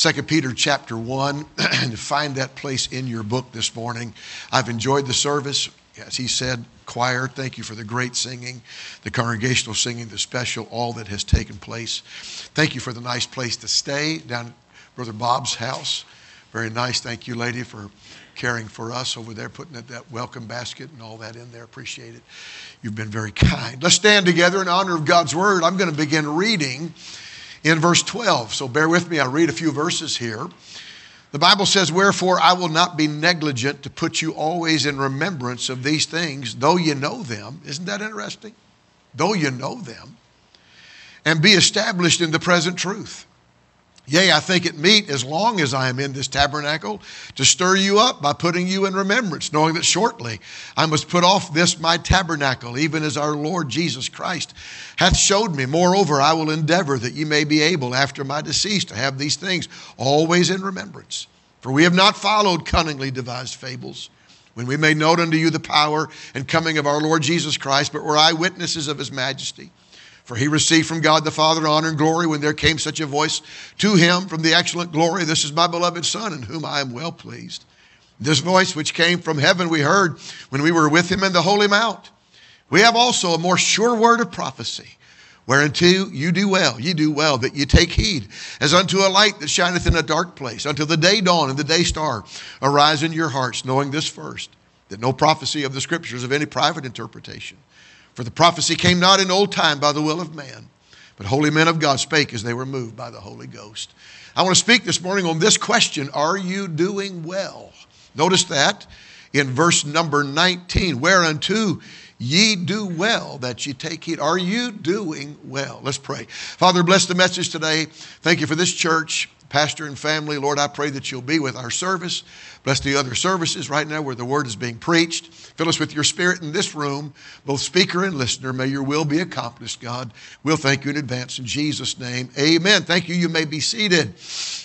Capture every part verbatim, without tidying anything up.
Second Peter chapter one, and find that place in your book this morning. I've enjoyed the service. As he said, choir, thank you for the great singing, the congregational singing, the special, all that has taken place. Thank you for the nice place to stay down at Brother Bob's house. Very nice. Thank you, lady, for caring for us over there, putting that welcome basket and all that in there. Appreciate it. You've been very kind. Let's stand together in honor of God's word. I'm going to begin reading in verse twelve. So bear with me. I'll read a few verses here. The Bible says, "Wherefore I will not be negligent to put you always in remembrance of these things, though you know them." Isn't that interesting? Though you know them. "And be established in the present truth. Yea, I think it meet, as long as I am in this tabernacle, to stir you up by putting you in remembrance, knowing that shortly I must put off this my tabernacle, even as our Lord Jesus Christ hath showed me. Moreover, I will endeavor that ye may be able, after my decease, to have these things always in remembrance. For we have not followed cunningly devised fables, when we made known unto you the power and coming of our Lord Jesus Christ, but were eyewitnesses of his majesty. For he received from God the Father honor and glory when there came such a voice to him from the excellent glory, This is my beloved Son, in whom I am well pleased. This voice which came from heaven we heard when we were with him in the holy mount. We have also a more sure word of prophecy, whereunto you do well, ye do well, that ye take heed, as unto a light that shineth in a dark place, until the day dawn and the day star arise in your hearts, knowing this first, that no prophecy of the Scriptures of any private interpretation. For the prophecy came not in old time by the will of man, but holy men of God spake as they were moved by the Holy Ghost." I want to speak this morning on this question, are you doing well? Notice that in verse number nineteen, "Whereunto ye do well that ye take heed." Are you doing well? Let's pray. Father, bless the message today. Thank you for this church, pastor and family. Lord, I pray that you'll be with our service. Bless the other services right now where the word is being preached. Fill us with your spirit in this room, both speaker and listener. May your will be accomplished, God. We'll thank you in advance in Jesus' name. Amen. Thank you. You may be seated.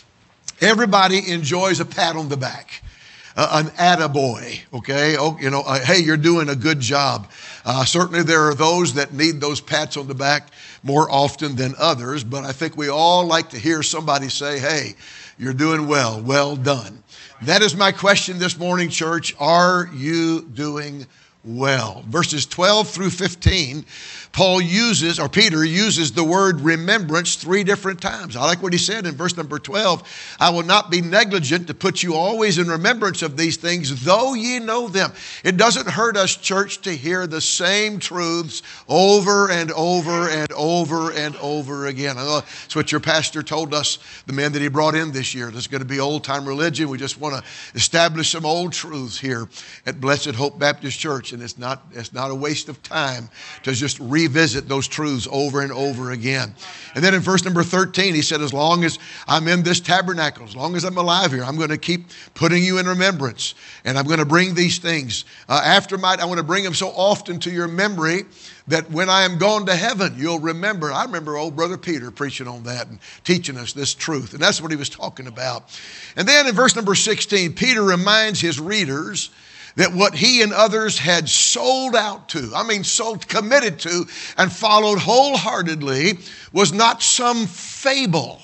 Everybody enjoys a pat on the back. Uh, an attaboy, okay? Oh, you know, uh, hey, you're doing a good job. Uh, certainly there are those that need those pats on the back more often than others, but I think we all like to hear somebody say, hey, you're doing well, well done. That is my question this morning, church. Are you doing well? Verses twelve through fifteen, Paul uses, or Peter uses the word remembrance three different times. I like what he said in verse number twelve. "I will not be negligent to put you always in remembrance of these things, though ye know them." It doesn't hurt us, church, to hear the same truths over and over and over and over again. I know that's what your pastor told us, the man that he brought in this year. There's going to be old-time religion. We just want to establish some old truths here at Blessed Hope Baptist Church. And it's not, it's not a waste of time to just revisit those truths over and over again. And then in verse number thirteen, he said, as long as I'm in this tabernacle, as long as I'm alive here, I'm going to keep putting you in remembrance. And I'm going to bring these things uh, after my, I want to bring them so often to your memory that when I am gone to heaven, you'll remember. I remember old brother Peter preaching on that and teaching us this truth. And that's what he was talking about. And then in verse number sixteen, Peter reminds his readers that what he and others had sold out to, I mean sold, committed to, and followed wholeheartedly was not some fable.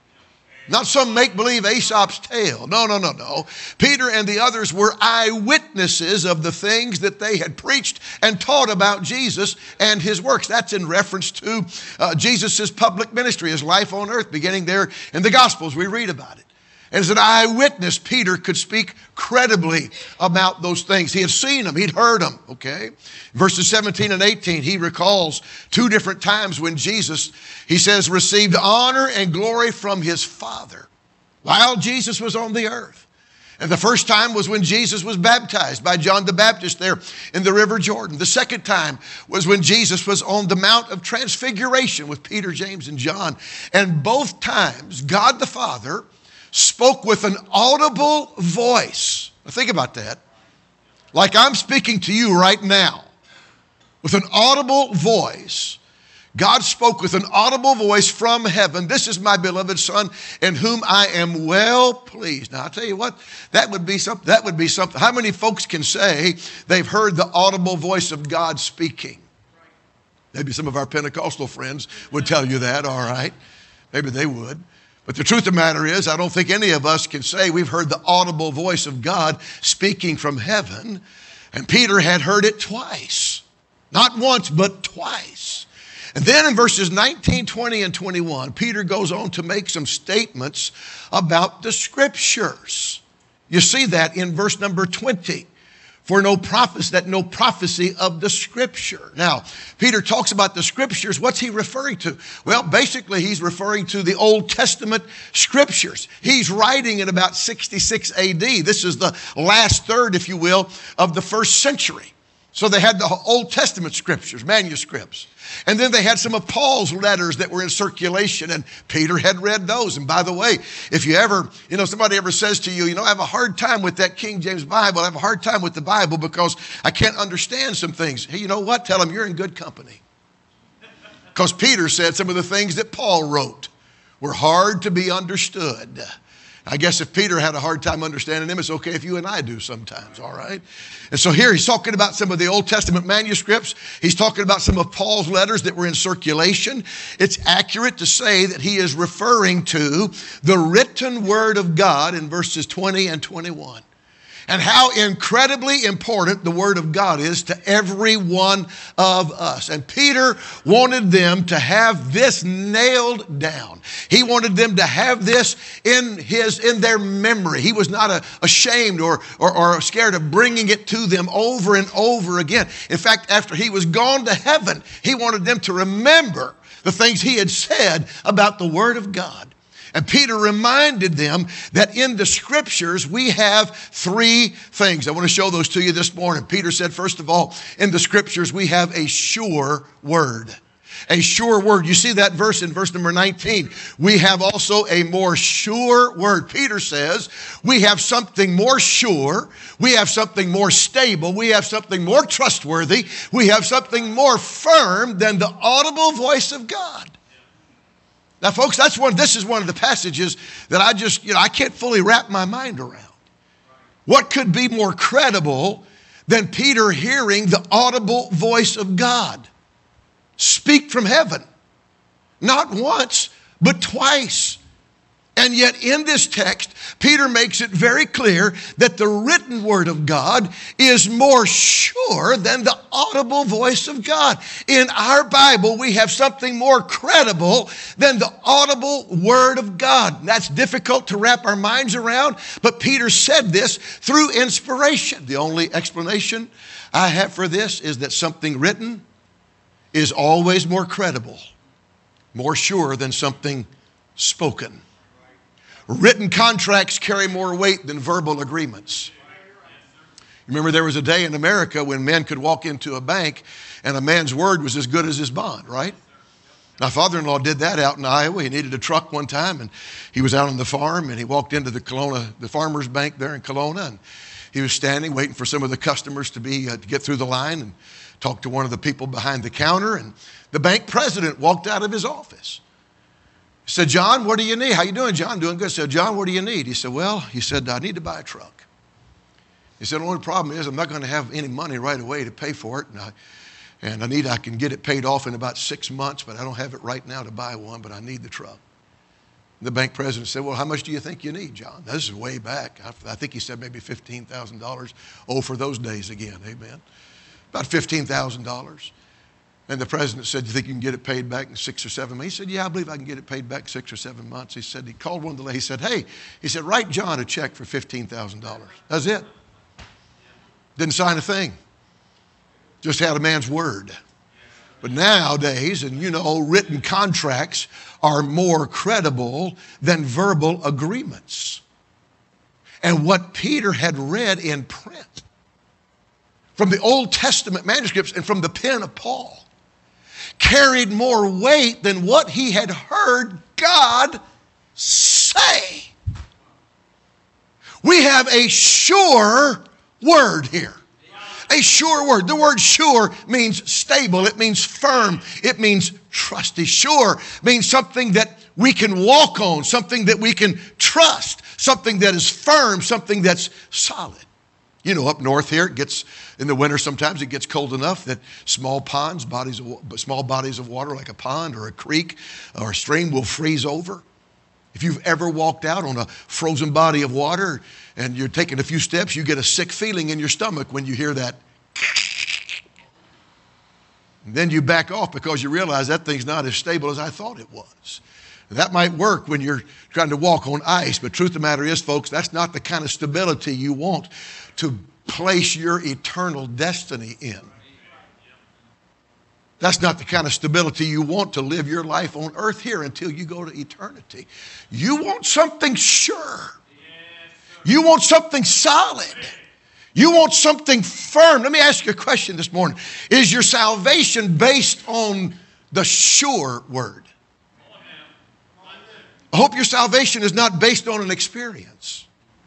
Not some make-believe Aesop's tale. No, no, no, no. Peter and the others were eyewitnesses of the things that they had preached and taught about Jesus and his works. That's in reference to uh, Jesus' public ministry, his life on earth, beginning there in the Gospels. We read about it. And as an eyewitness, Peter could speak credibly about those things. He had seen them. He'd heard them, okay? Verses seventeen and eighteen, he recalls two different times when Jesus, he says, received honor and glory from his Father while Jesus was on the earth. And the first time was when Jesus was baptized by John the Baptist there in the River Jordan. The second time was when Jesus was on the Mount of Transfiguration with Peter, James, and John. And both times, God the Father spoke with an audible voice. Now think about that. Like I'm speaking to you right now. With an audible voice. God spoke with an audible voice from heaven. This is my beloved Son in whom I am well pleased. Now I'll tell you what, that would be something. That would be something. How many folks can say they've heard the audible voice of God speaking? Maybe some of our Pentecostal friends would tell you that, all right. Maybe they would. But the truth of the matter is, I don't think any of us can say we've heard the audible voice of God speaking from heaven. And Peter had heard it twice. Not once, but twice. And then in verses nineteen, twenty, and twenty-one, Peter goes on to make some statements about the Scriptures. You see that in verse number twenty. For no prophecy, that no prophecy of the Scripture. Now, Peter talks about the Scriptures. What's he referring to? Well, basically, he's referring to the Old Testament Scriptures. He's writing in about sixty-six A D. This is the last third, if you will, of the first century. So they had the Old Testament Scriptures, manuscripts. And then they had some of Paul's letters that were in circulation, and Peter had read those. And by the way, if you ever, you know, somebody ever says to you, you know, I have a hard time with that King James Bible. I have a hard time with the Bible because I can't understand some things. Hey, you know what? Tell them you're in good company. Because Peter said some of the things that Paul wrote were hard to be understood. I guess if Peter had a hard time understanding them, it's okay if you and I do sometimes, all right? And so here he's talking about some of the Old Testament manuscripts. He's talking about some of Paul's letters that were in circulation. It's accurate to say that he is referring to the written word of God in verses twenty and twenty-one. And how incredibly important the Word of God is to every one of us. And Peter wanted them to have this nailed down. He wanted them to have this in his in their memory. He was not a, ashamed or, or, or scared of bringing it to them over and over again. In fact, after he was gone to heaven, he wanted them to remember the things he had said about the Word of God. And Peter reminded them that in the Scriptures we have three things. I want to show those to you this morning. Peter said, first of all, in the Scriptures we have a sure word. A sure word. You see that verse in verse number nineteen. We have also a more sure word. Peter says we have something more sure. We have something more stable. We have something more trustworthy. We have something more firm than the audible voice of God. Now, folks, that's one. This is one of the passages that I just, you know, I can't fully wrap my mind around. What could be more credible than Peter hearing the audible voice of God speak from heaven? Not once, but twice. And yet in this text, Peter makes it very clear that the written word of God is more sure than the audible voice of God. In our Bible, we have something more credible than the audible word of God. That's difficult to wrap our minds around, but Peter said this through inspiration. The only explanation I have for this is that something written is always more credible, more sure than something spoken. Written contracts carry more weight than verbal agreements. Remember, there was a day in America when men could walk into a bank and a man's word was as good as his bond, right? My father-in-law did that out in Iowa. He needed a truck one time, and he was out on the farm, and he walked into the Kelowna, the farmer's bank there in Kelowna, and he was standing waiting for some of the customers to be uh, to get through the line and talk to one of the people behind the counter, and the bank president walked out of his office. He said, John, what do you need? How you doing, John? Doing good. I said, John, what do you need? He said, well, he said, I need to buy a truck. He said, the only problem is I'm not going to have any money right away to pay for it. And I, and I need, I can get it paid off in about six months, but I don't have it right now to buy one, but I need the truck. The bank president said, well, how much do you think you need, John? This is way back. I, I think he said maybe fifteen thousand dollars. Oh, for those days again, amen. About fifteen thousand dollars. And the president said, do you think you can get it paid back in six or seven months? He said, yeah, I believe I can get it paid back in six or seven months. He said, he called one of the ladies, he said, hey, he said, write John a check for fifteen thousand dollars. That's it. Didn't sign a thing. Just had a man's word. But nowadays, and you know, written contracts are more credible than verbal agreements. And what Peter had read in print from the Old Testament manuscripts and from the pen of Paul carried more weight than what he had heard God say. We have a sure word here. A sure word. The word sure means stable. It means firm. It means trusty. Sure means something that we can walk on, something that we can trust, something that is firm, something that's solid. You know, up north here, it gets, in the winter sometimes it gets cold enough that small ponds, bodies of, small bodies of water like a pond or a creek or a stream will freeze over. If you've ever walked out on a frozen body of water and you're taking a few steps, you get a sick feeling in your stomach when you hear that. And then you back off because you realize that thing's not as stable as I thought it was. That might work when you're trying to walk on ice, but truth of the matter is, folks, that's not the kind of stability you want to place your eternal destiny in. That's not the kind of stability you want to live your life on earth here until you go to eternity. You want something sure. You want something solid. You want something firm. Let me ask you a question this morning. Is your salvation based on the sure word? I hope your salvation is not based on an experience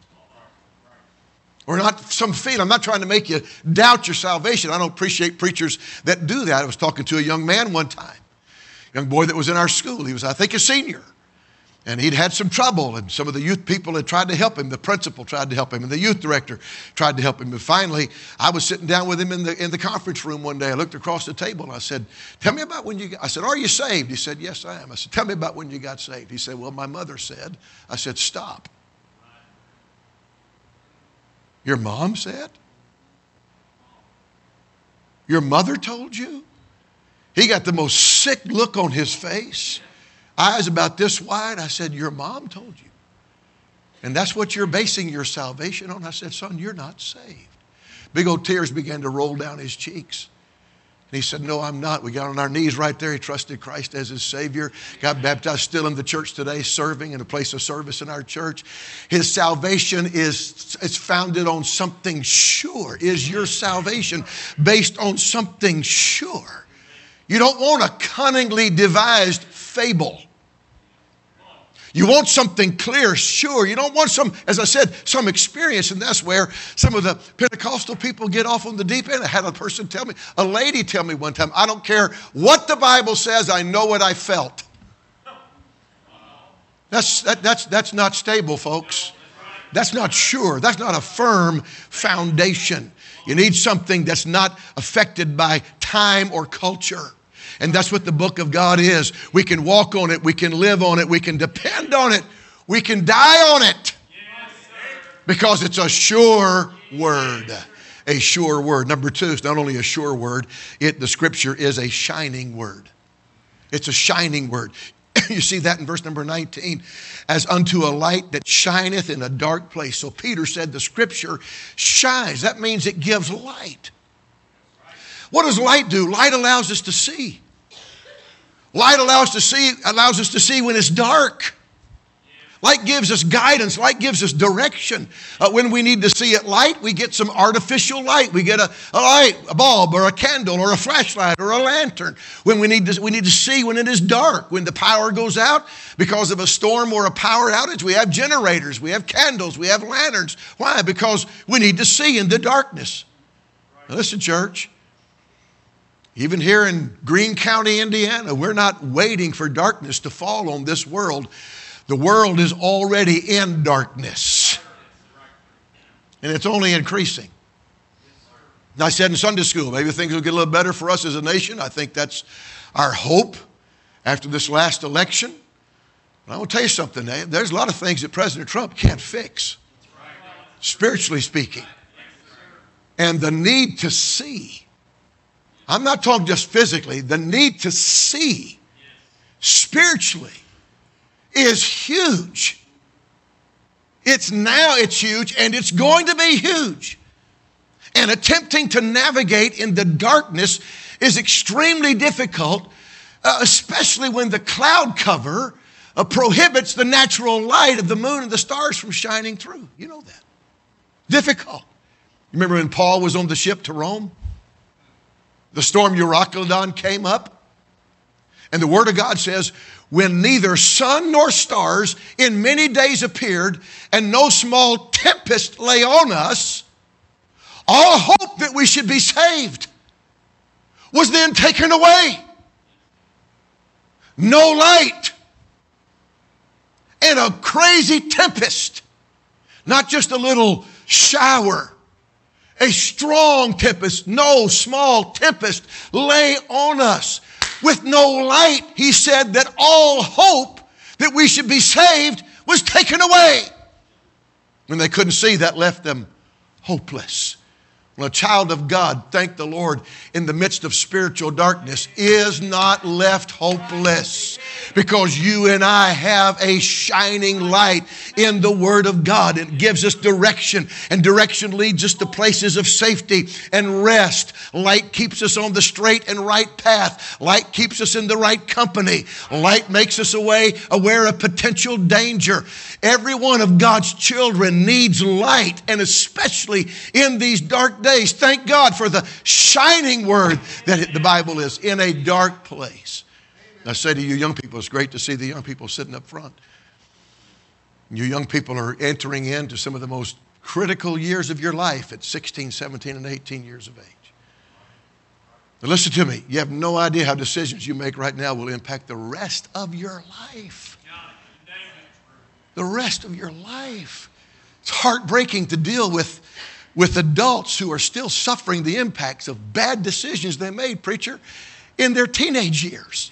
or not some feeling. I'm not trying to make you doubt your salvation. I don't appreciate preachers that do that. I was talking to a young man one time, a young boy that was in our school. He was, I think, a senior. And he'd had some trouble, and some of the youth people had tried to help him. The principal tried to help him, and the youth director tried to help him. And finally, I was sitting down with him in the in the conference room one day. I looked across the table, and I said, tell me about when you got, I said, are you saved? He said, yes, I am. I said, tell me about when you got saved. He said, well, my mother said. I said, stop. Your mom said? Your mother told you? He got the most sick look on his face. Eyes about this wide. I said, your mom told you. And that's what you're basing your salvation on? I said, son, you're not saved. Big old tears began to roll down his cheeks. And he said, no, I'm not. We got on our knees right there. He trusted Christ as his Savior. Got baptized, still in the church today, serving in a place of service in our church. His salvation is it's founded on something sure. Is your salvation based on something sure? You don't want a cunningly devised fable. You want something clear, sure. You don't want some, as I said, some experience. And that's where some of the Pentecostal people get off on the deep end. I had a person tell me, a lady tell me one time, I don't care what the Bible says, I know what I felt. That's, that, that's, that's not stable, folks. That's not sure. That's not a firm foundation. You need something that's not affected by time or culture. And that's what the book of God is. We can walk on it. We can live on it. We can depend on it. We can die on it. Because it's a sure word. A sure word. Number two, it's not only a sure word. It, the scripture is a shining word. It's a shining word. You see that in verse number nineteen. As unto a light that shineth in a dark place. So Peter said the scripture shines. That means it gives light. What does light do? Light allows us to see. Light allows to see, allows us to see when it's dark. Light gives us guidance. Light gives us direction. Uh, when we need to see at light, we get some artificial light. We get a, a light, a bulb, or a candle, or a flashlight, or a lantern. When we need to, we need to see when it is dark. When the power goes out because of a storm or a power outage, we have generators, we have candles, we have lanterns. Why? Because we need to see in the darkness. Now listen, church. Even here in Greene County, Indiana, we're not waiting for darkness to fall on this world. The world is already in darkness. And it's only increasing. And I said in Sunday school, maybe things will get a little better for us as a nation. I think that's our hope after this last election. But I will tell you something. There's a lot of things that President Trump can't fix, spiritually speaking. And the need to see. I'm not talking just physically. The need to see spiritually is huge. It's now it's huge, and it's going to be huge. And attempting to navigate in the darkness is extremely difficult, uh, especially when the cloud cover uh, prohibits the natural light of the moon and the stars from shining through. You know that. Difficult. You remember when Paul was on the ship to Rome? The storm Euroclydon came up. And the Word of God says, when neither sun nor stars in many days appeared, and no small tempest lay on us, all hope that we should be saved was then taken away. No light. And a crazy tempest. Not just a little shower. A strong tempest, no small tempest lay on us. With no light, he said that all hope that we should be saved was taken away. When they couldn't see, that left them hopeless. Well, a child of God, thank the Lord, in the midst of spiritual darkness is not left hopeless, because you and I have a shining light in the Word of God. It gives us direction, and direction leads us to places of safety and rest. Light keeps us on the straight and right path. Light keeps us in the right company. Light makes us away, aware of potential danger. Every one of God's children needs light, and especially in these dark days. Days. Thank God for the shining word that the Bible is in a dark place. I say to you young people, it's great to see the young people sitting up front. You young people are entering into some of the most critical years of your life at sixteen, seventeen, and eighteen years of age. Now listen to me. You have no idea how decisions you make right now will impact the rest of your life. The rest of your life. It's heartbreaking to deal with with adults who are still suffering the impacts of bad decisions they made, preacher, in their teenage years.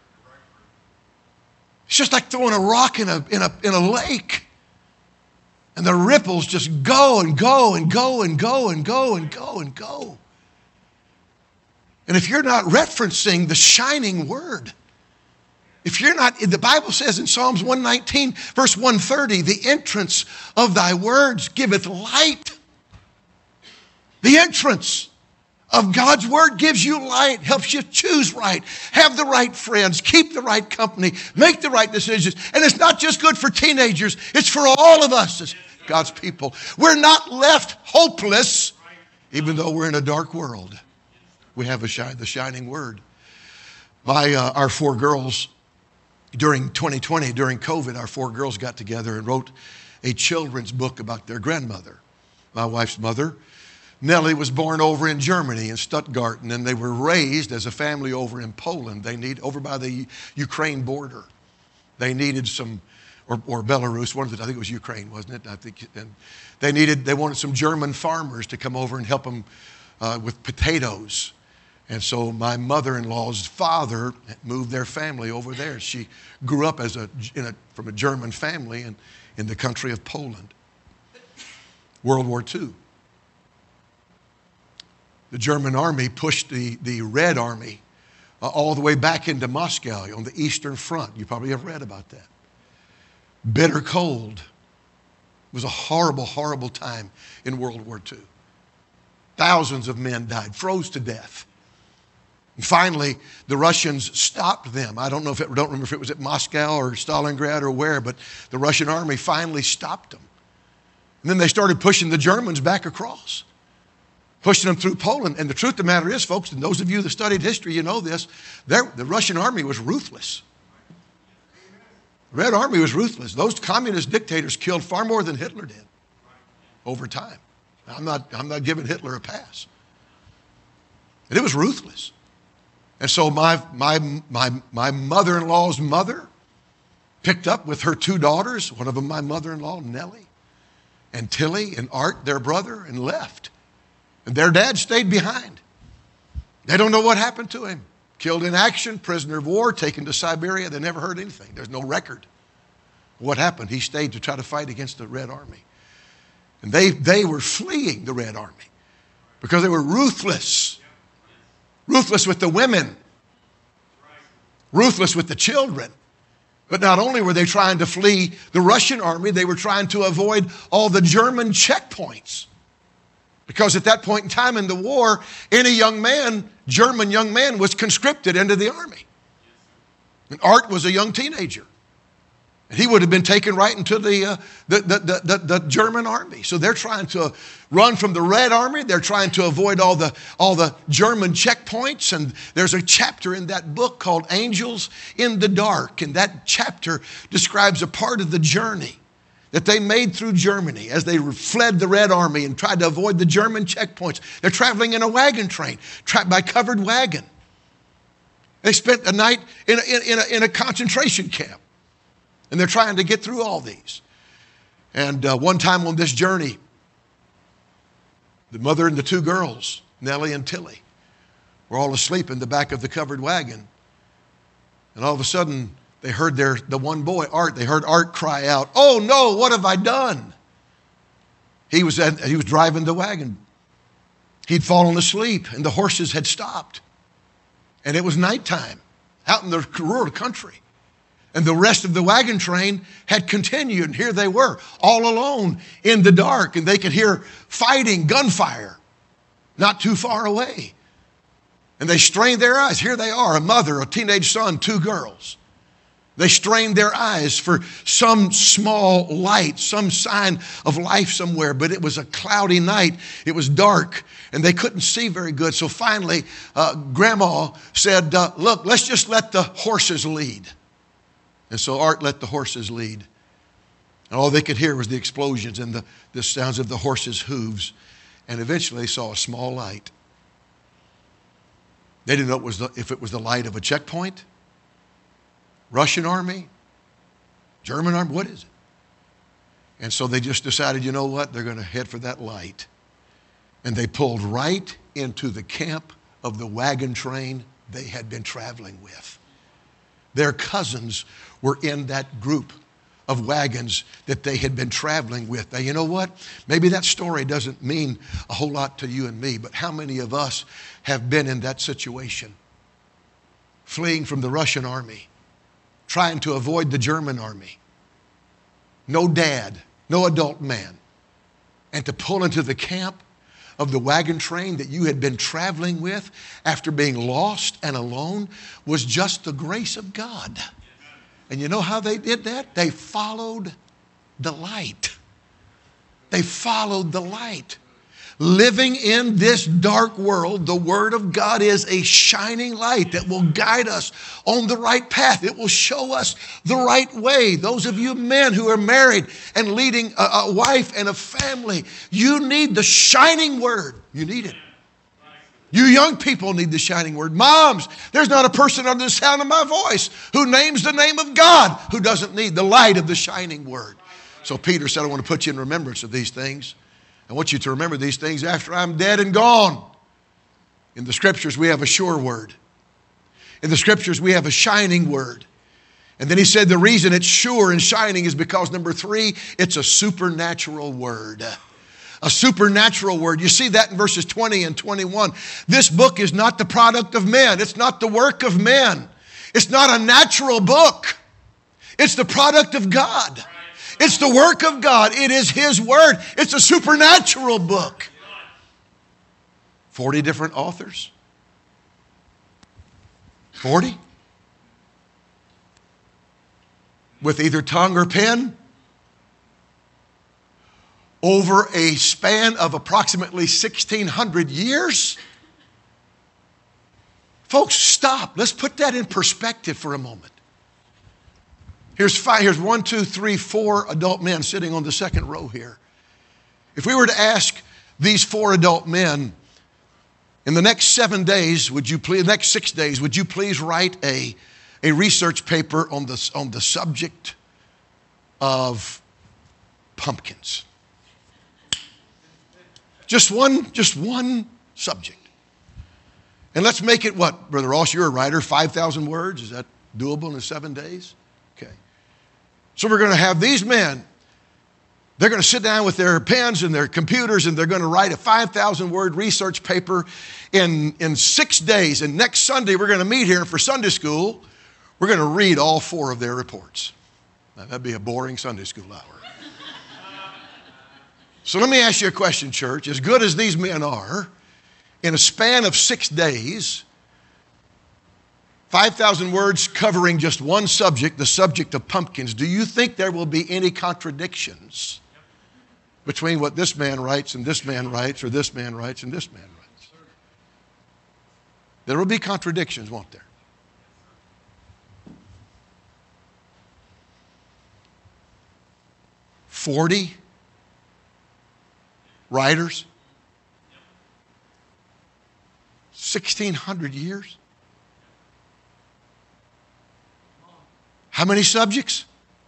It's just like throwing a rock in a, in a, in a lake. And the ripples just go and go and go and go and go and go and go. And if you're not referencing the shining word, if you're not, the Bible says in Psalms one nineteen, verse one thirty, the entrance of thy words giveth light. The entrance of God's word gives you light, helps you choose right, have the right friends, keep the right company, make the right decisions. And it's not just good for teenagers, it's for all of us as God's people. We're not left hopeless, even though we're in a dark world. We have a shine, the shining word. My, uh, our four girls, during twenty twenty, during COVID, our four girls got together and wrote a children's book about their grandmother. My wife's mother, Nellie, was born over in Germany, in Stuttgart, and then they were raised as a family over in Poland. They need over by the Ukraine border. They needed some, or, or Belarus, one of the, I think it was Ukraine, wasn't it? I think, and they needed, they wanted some German farmers to come over and help them uh, with potatoes. And so my mother-in-law's father moved their family over there. She grew up as a, in a from a German family in, in the country of Poland. World War Two. The German army pushed the, the Red Army uh, all the way back into Moscow on the Eastern Front. You probably have read about that. Bitter cold. It was a horrible, horrible time in World War Two. Thousands of men died, froze to death. And finally, the Russians stopped them. I don't know if it, don't remember if it was at Moscow or Stalingrad or where, but the Russian army finally stopped them. And then they started pushing the Germans back across, pushing them through Poland. And the truth of the matter is, folks, and those of you that studied history, you know this, the Russian army was ruthless. The Red Army was ruthless. Those communist dictators killed far more than Hitler did over time. I'm not, I'm not giving Hitler a pass. And it was ruthless. And so my, my, my, my mother-in-law's mother picked up with her two daughters, one of them my mother-in-law, Nellie, and Tilly and Art, their brother, and left. And their dad stayed behind. They don't know what happened to him. Killed in action, prisoner of war, taken to Siberia. They never heard anything. There's no record. What happened? He stayed to try to fight against the Red Army. And they, they were fleeing the Red Army because they were ruthless. Ruthless with the women. Ruthless with the children. But not only were they trying to flee the Russian army, they were trying to avoid all the German checkpoints. Because at that point in time in the war, any young man, German young man, was conscripted into the army. And Art was a young teenager. And he would have been taken right into the, uh, the, the, the, the, the German army. So they're trying to run from the Red Army. They're trying to avoid all the, all the German checkpoints. And there's a chapter in that book called Angels in the Dark. And that chapter describes a part of the journey that they made through Germany as they fled the Red Army and tried to avoid the German checkpoints. They're traveling in a wagon train, trapped by covered wagon. They spent a night in a, in a, in a concentration camp. And they're trying to get through all these. And uh, one time on this journey, the mother and the two girls, Nellie and Tilly, were all asleep in the back of the covered wagon. And all of a sudden, they heard their, the one boy, Art, they heard Art cry out, "Oh no, what have I done?" He was, at, he was driving the wagon. He'd fallen asleep and the horses had stopped. And it was nighttime out in the rural country. And the rest of the wagon train had continued. And here they were, all alone in the dark. And they could hear fighting, gunfire, not too far away. And they strained their eyes. Here they are, a mother, a teenage son, two girls. They strained their eyes for some small light, some sign of life somewhere. But it was a cloudy night. It was dark, and they couldn't see very good. So finally, uh, Grandma said, uh, look, let's just let the horses lead. And so Art let the horses lead. And all they could hear was the explosions and the, the sounds of the horses' hooves. And eventually they saw a small light. They didn't know it was the, if it was the light of a checkpoint, Russian army, German army, what is it? And so they just decided, you know what, they're going to head for that light. And they pulled right into the camp of the wagon train they had been traveling with. Their cousins were in that group of wagons that they had been traveling with. Now, you know what? Maybe that story doesn't mean a whole lot to you and me, but how many of us have been in that situation? Fleeing from the Russian army, trying to avoid the German army. No dad, no adult man. And to pull into the camp of the wagon train that you had been traveling with after being lost and alone was just the grace of God. And you know how they did that? They followed the light. They followed the light. Living in this dark world, the Word of God is a shining light that will guide us on the right path. It will show us the right way. Those of you men who are married and leading a, a wife and a family, you need the shining Word. You need it. You young people need the shining Word. Moms, there's not a person under the sound of my voice who names the name of God who doesn't need the light of the shining Word. So Peter said, I want to put you in remembrance of these things. I want you to remember these things after I'm dead and gone. In the Scriptures, we have a sure word. In the Scriptures, we have a shining word. And then he said the reason it's sure and shining is because, number three, it's a supernatural word. A supernatural word. You see that in verses twenty and twenty-one. This book is not the product of men. It's not the work of men. It's not a natural book. It's the product of God. It's the work of God. It is His Word. It's a supernatural book. forty different authors. forty? With either tongue or pen. Over a span of approximately sixteen hundred years. Folks, stop. Let's put that in perspective for a moment. Here's five, here's one, two, three, four adult men sitting on the second row here. If we were to ask these four adult men, in the next seven days, would you please, next six days, would you please write a, a research paper on the, on the subject of pumpkins? Just one, just one subject. And let's make it what, Brother Ross, you're a writer, five thousand words. Is that doable in seven days? Okay. So we're going to have these men, they're going to sit down with their pens and their computers and they're going to write a five thousand word research paper in, in six days. And next Sunday, we're going to meet here for Sunday school. We're going to read all four of their reports. Now, that'd be a boring Sunday school hour. So let me ask you a question, church. As good as these men are, in a span of six days, five thousand words covering just one subject, the subject of pumpkins, do you think there will be any contradictions between what this man writes and this man writes, or this man writes and this man writes? There will be contradictions, won't there? Forty writers, sixteen hundred years. How many subjects?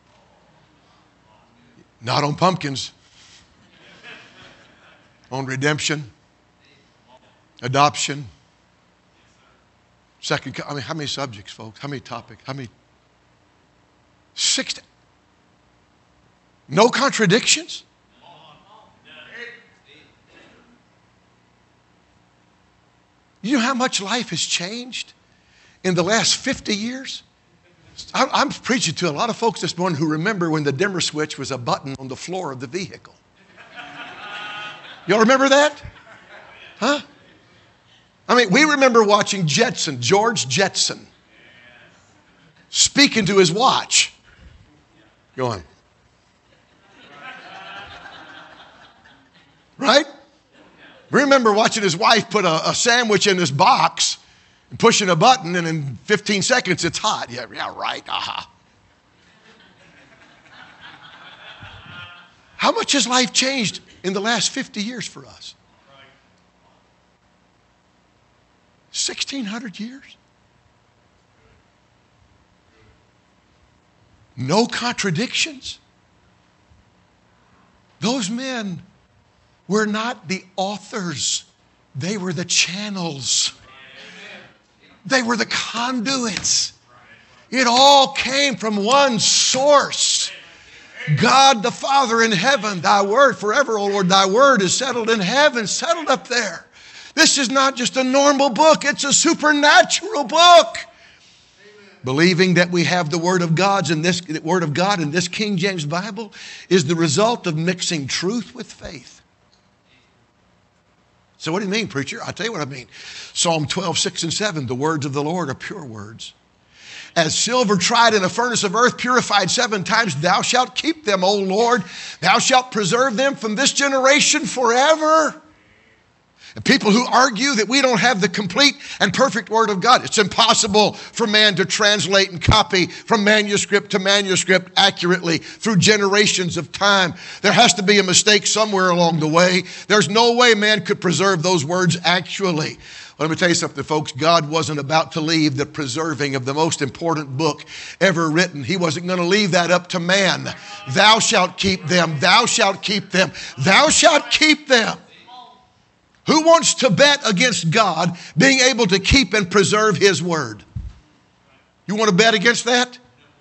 Not on pumpkins. On redemption, adoption, second. I mean, how many subjects, folks? How many topics? How many? Six. No contradictions? You know how much life has changed in the last fifty years? I'm preaching to a lot of folks this morning who remember when the dimmer switch was a button on the floor of the vehicle. Y'all remember that? Huh? I mean, we remember watching Jetson, George Jetson, speaking to his watch. Go on. Right? We remember watching his wife put a, a sandwich in this box and pushing a button, and in fifteen seconds it's hot. Yeah, yeah, right. Aha. How much has life changed in the last fifty years for us? sixteen hundred years? No contradictions? Those men were not the authors. They were the channels. They were the conduits. It all came from one source. God the Father in heaven, thy word forever, O Lord, thy word is settled in heaven, settled up there. This is not just a normal book, it's a supernatural book. Believing that we have the Word of God's in this the Word of God in this King James Bible is the result of mixing truth with faith. So what do you mean, preacher? I'll tell you what I mean. Psalm twelve, six and seven, the words of the Lord are pure words. As silver tried in a furnace of earth, purified seven times, thou shalt keep them, O Lord. Thou shalt preserve them from this generation forever. And people who argue that we don't have the complete and perfect Word of God, it's impossible for man to translate and copy from manuscript to manuscript accurately through generations of time. There has to be a mistake somewhere along the way. There's no way man could preserve those words actually. Let me tell you something, folks. God wasn't about to leave the preserving of the most important book ever written. He wasn't going to leave that up to man. Thou shalt keep them. Thou shalt keep them. Thou shalt keep them. Who wants to bet against God being able to keep and preserve His Word? You want to bet against that?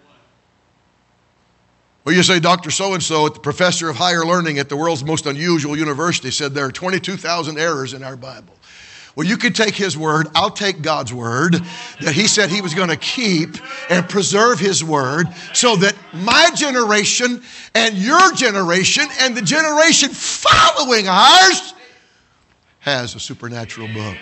Well, you say, Doctor So-and-so, the professor of higher learning at the world's most unusual university, said there are twenty-two thousand errors in our Bible. Well, you can take his word. I'll take God's word that he said he was going to keep and preserve his word so that my generation and your generation and the generation following ours has a supernatural book.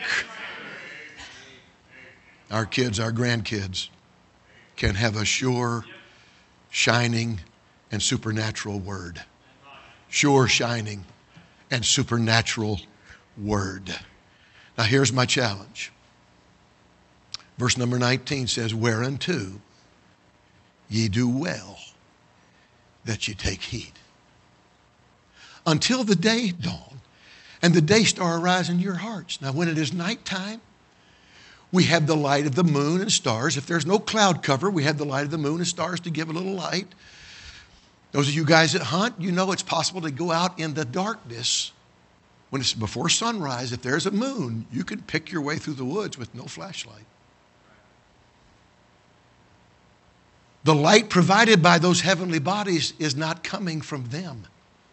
Our kids, our grandkids can have a sure, shining, and supernatural word. Sure, shining, and supernatural word. Now here's my challenge. Verse number nineteen says, whereunto ye do well that ye take heed, until the day dawn and the day star arise in your hearts. Now when it is nighttime, we have the light of the moon and stars. If there's no cloud cover, we have the light of the moon and stars to give a little light. Those of you guys that hunt, you know it's possible to go out in the darkness. When it's before sunrise, if there's a moon, you can pick your way through the woods with no flashlight. The light provided by those heavenly bodies is not coming from them.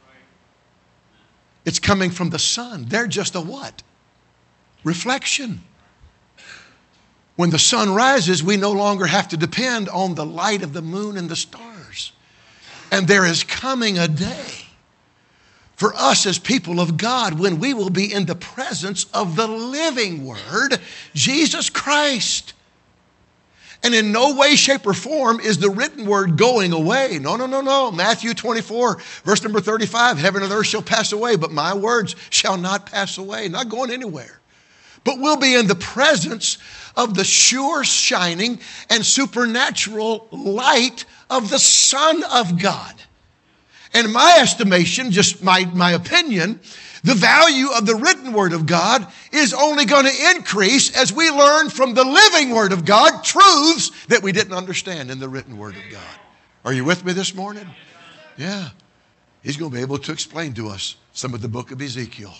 It's coming from the sun. They're just a what? Reflection. When the sun rises, we no longer have to depend on the light of the moon and the stars. And there is coming a day for us as people of God when we will be in the presence of the living Word, Jesus Christ. And in no way, shape, or form is the written Word going away. No, no, no, no. Matthew twenty-four, verse number thirty-five, heaven and earth shall pass away, but my words shall not pass away. Not going anywhere. But we'll be in the presence of the sure, shining, and supernatural light of the Son of God. And in my estimation, just my, my opinion, the value of the written Word of God is only going to increase as we learn from the living Word of God truths that we didn't understand in the written Word of God. Are you with me this morning? Yeah. He's going to be able to explain to us some of the book of Ezekiel.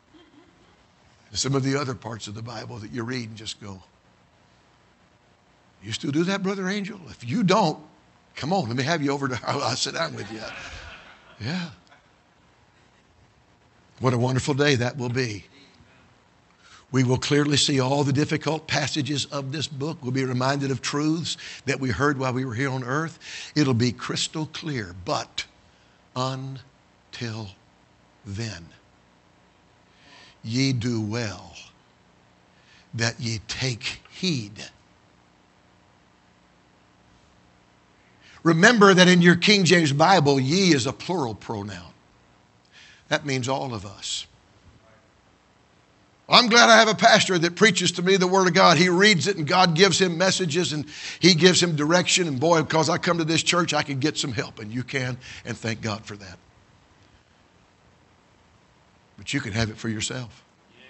Some of the other parts of the Bible that you read and just go, You still do that, Brother Angel? If you don't, come on, let me have you over to, I'll, I'll sit down with you. Yeah. What a wonderful day that will be. We will clearly see all the difficult passages of this book. We'll be reminded of truths that we heard while we were here on earth. It'll be crystal clear. But until then, ye do well that ye take heed. Remember that in your King James Bible, ye is a plural pronoun. That means all of us. I'm glad I have a pastor that preaches to me the Word of God. He reads it and God gives him messages and He gives him direction. And boy, because I come to this church, I can get some help. And you can, and thank God for that. But you can have it for yourself.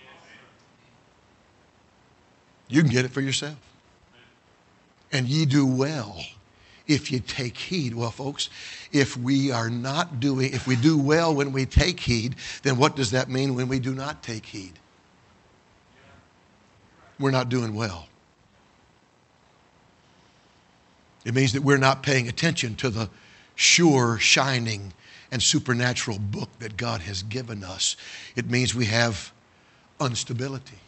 You can get it for yourself. And ye do well if you take heed. Well, folks, if we are not doing, if we do well when we take heed, then what does that mean when we do not take heed? We're not doing well. It means that we're not paying attention to the sure, shining, and supernatural book that God has given us. It means we have instability.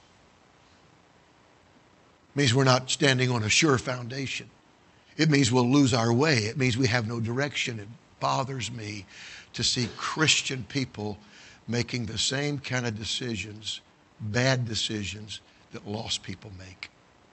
It means we're not standing on a sure foundation. It means we'll lose our way. It means we have no direction. It bothers me to see Christian people making the same kind of decisions, bad decisions, that lost people make.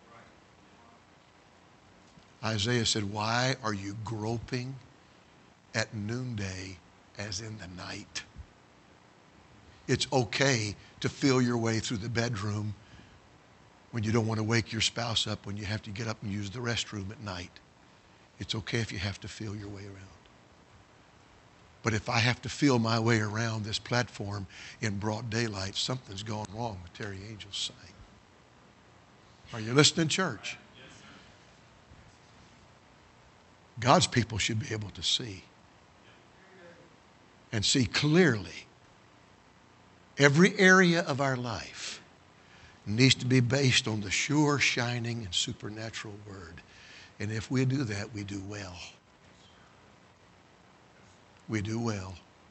Isaiah said, why are you groping at noonday as in the night? It's okay to feel your way through the bedroom when you don't want to wake your spouse up, when you have to get up and use the restroom at night. It's okay if you have to feel your way around. But if I have to feel my way around this platform in broad daylight, something's gone wrong with Terry Angel's sight. Are you listening, church? God's people should be able to see. And see clearly. Every area of our life needs to be based on the sure, shining, and supernatural Word. And if we do that, we do well. We do well.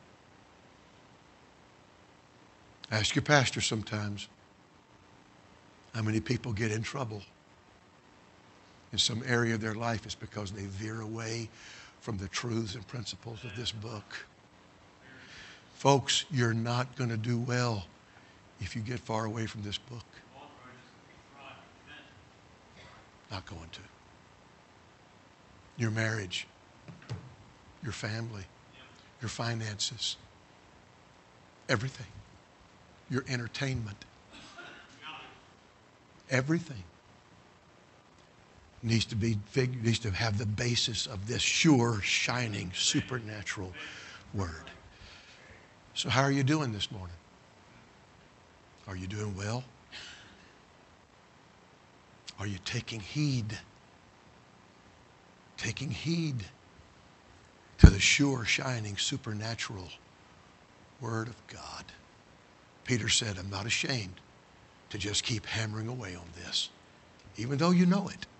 Ask your pastor sometimes how many people get in trouble in some area of their life. Is because they veer away from the truths and principles of this book. Folks, you're not going to do well if you get far away from this book. Not going to. Your marriage, your family, your finances, everything, your entertainment, everything needs to be needs to have the basis of this sure, shining, supernatural Word. So how are you doing this morning? Are you doing well? Are you taking heed? Taking heed to the sure, shining, supernatural Word of God. Peter said, I'm not ashamed to just keep hammering away on this, even though you know it.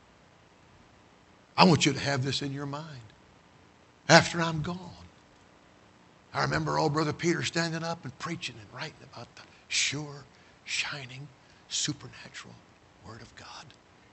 I want you to have this in your mind after I'm gone. I remember old Brother Peter standing up and preaching and writing about the sure, shining, supernatural Word of God.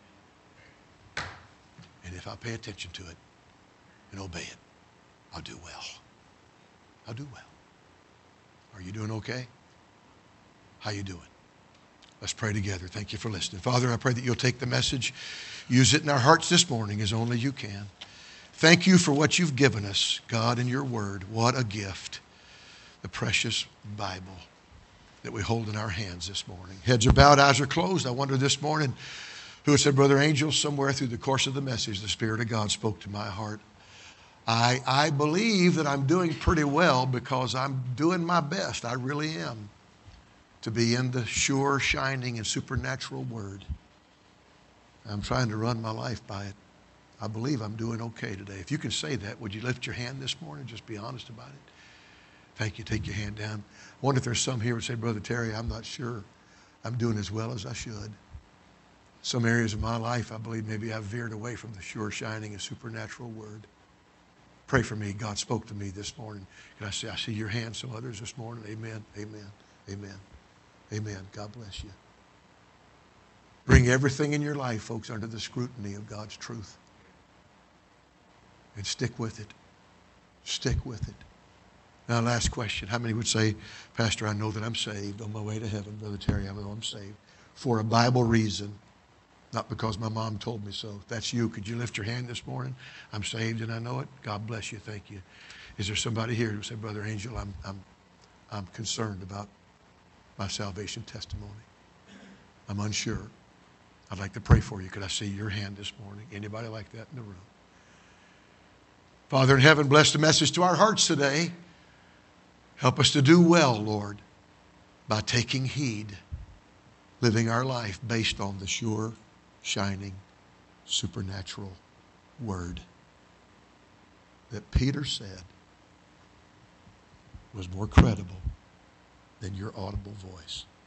And if I pay attention to it and obey it, I'll do well. I'll do well. Are you doing okay? How you doing? Let's pray together. Thank you for listening. Father, I pray that you'll take the message, use it in our hearts this morning as only you can. Thank you for what you've given us, God, in your word. What a gift. The precious Bible that we hold in our hands this morning. Heads are bowed, eyes are closed. I wonder this morning who had said, Brother Angel, somewhere through the course of the message, the Spirit of God spoke to my heart. I, I believe that I'm doing pretty well because I'm doing my best. I really am. To be in the sure, shining, and supernatural Word. I'm trying to run my life by it. I believe I'm doing okay today. If you can say that, would you lift your hand this morning? Just be honest about it. Thank you. Take your hand down. I wonder if there's some here who say, Brother Terry, I'm not sure I'm doing as well as I should. Some areas of my life, I believe maybe I've veered away from the sure, shining, and supernatural word. Pray for me. God spoke to me this morning. Can I say, I see your hand, some others this morning. Amen, amen, amen, amen. God bless you. Bring everything in your life, folks, under the scrutiny of God's truth. And stick with it. Stick with it. Now, last question. How many would say, Pastor, I know that I'm saved on my way to heaven. Brother Terry, I know I'm saved. For a Bible reason, not because my mom told me so. If that's you, could you lift your hand this morning? I'm saved and I know it. God bless you. Thank you. Is there somebody here who said, Brother Angel, I'm, I'm, I'm concerned about my salvation testimony. I'm unsure. I'd like to pray for you. Could I see your hand this morning? Anybody like that in the room? Father in heaven, bless the message to our hearts today. Help us to do well, Lord, by taking heed, living our life based on the sure, shining, supernatural word that Peter said was more credible than your audible voice.